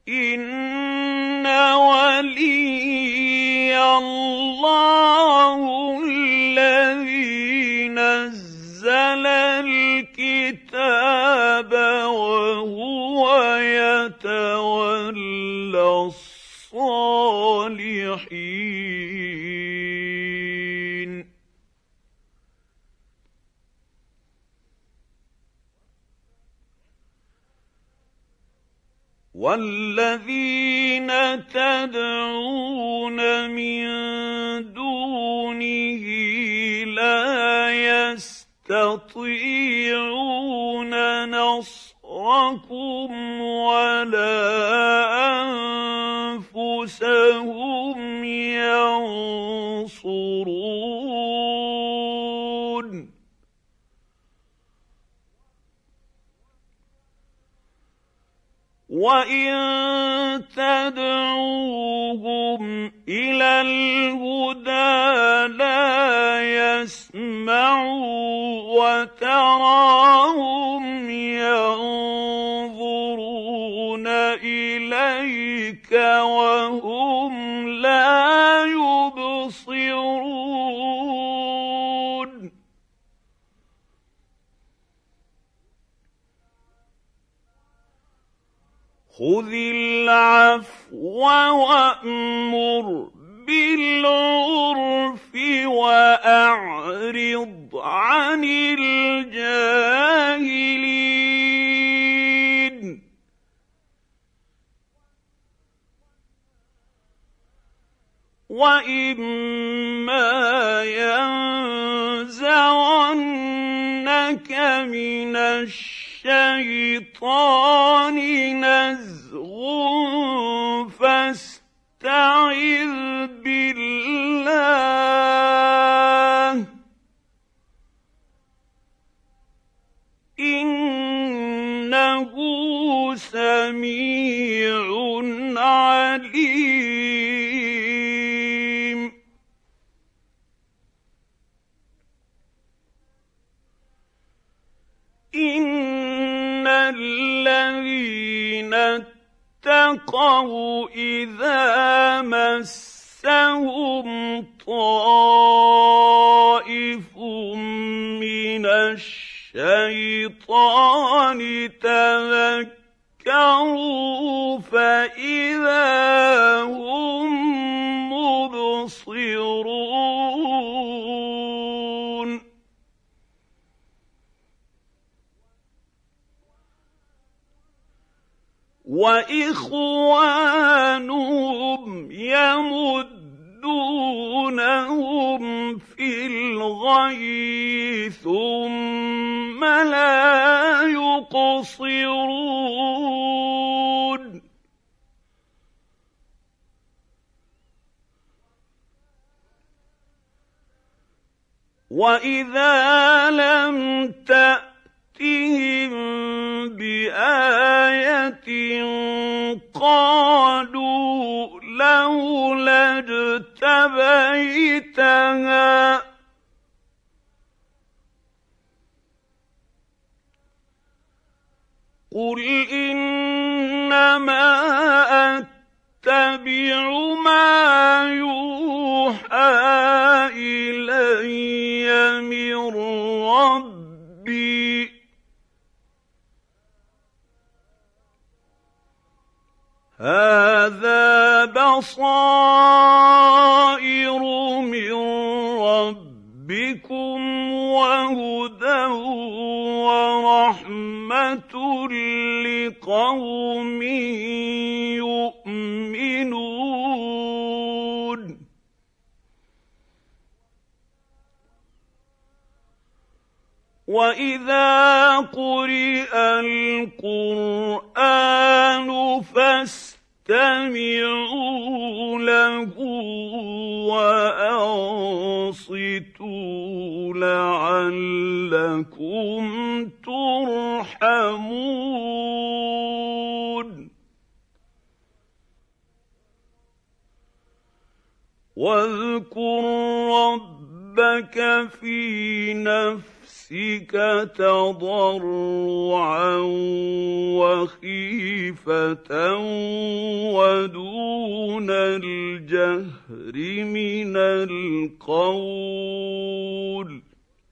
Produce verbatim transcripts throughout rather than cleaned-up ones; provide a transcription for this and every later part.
إن ولي الله الذي نزل الكتاب وهو يتولى الصالحين. والذين تدعون من دونه لا يستطيعون نصركم ولا أنفسهم ينصرون. وَإِن تَدْعُوهُمْ إِلَى الْهُدَىٰ لَا يَسْمَعُوا وَتَرَاهُمْ يَنظُرُونَ إِلَيْكَ وَهُمْ لَا يُبْصِرُونَ. خُذِ الْعَفْوَ وَأْمُرْ بِالْعُرْفِ وَأَعْرِضْ عَنِ الْجَاهِلِينَ. وَإِمَّا يَنزَغَنَّكَ مِنَ الشَّيْطَانِ نَزْغٌ فَاسْتَعِذْ بِاللَّهِ ۖ إِنَّهُ سَمِيعٌ عَلِيمٌ. إِنَّ الَّذِينَ اتَّقَوْا إِذَا مَسَّهُمْ طَائِفٌ مِّنَ الشَّيْطَانِ تَذَكَّرُوا فَإِذَا هُم مُّبْصِرُونَ. وَإِخْوَانُهُمْ يَمُدُّونَهُمْ فِي الْغَيِّ ثُمَّ لَا يُقْصِرُونَ. وَإِذَا لَمْ تَأْتِهِم بِآيَةٍ قَالُوا لَوْلَا اجْتَبَيْتَهَا ۚ قُلْ إِنَّمَا أَتَّبِعُ مَا يُوحَىٰ إِلَيَّ مِن رَّبِّي ۚ هَٰذَا بَصَائِرُ مِن رَّبِّكُمْ وَهُدًى وَرَحْمَةٌ لِّقَوْمٍ يُؤْمِنُونَ. وَإِذَا قُرِئَ الْقُرْآنُ فَاسْتَمِعُوا لَهُ وَأَنصِتُوا لَعَلَّكُمْ تُرْحَمُونَ. وَاذْكُر رَّبَّكَ فِي نَفْسِكَ نفسك تضرعا وخيفة ودون الجهر من القول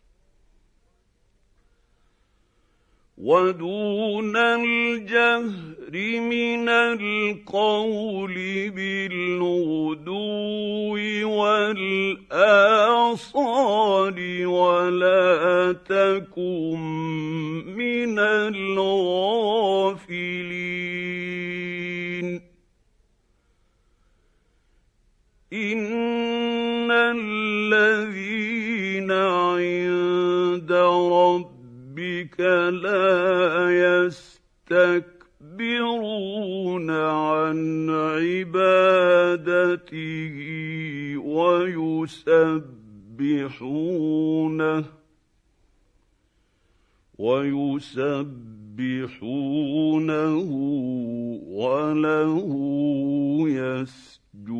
ودون الجهر من القول بالغدو والآصال ولا تكن من الغافلين إن الذين عند ربك لا يستكبرون عن عبادته ويسبحونه ويسبحونه وله يسجدون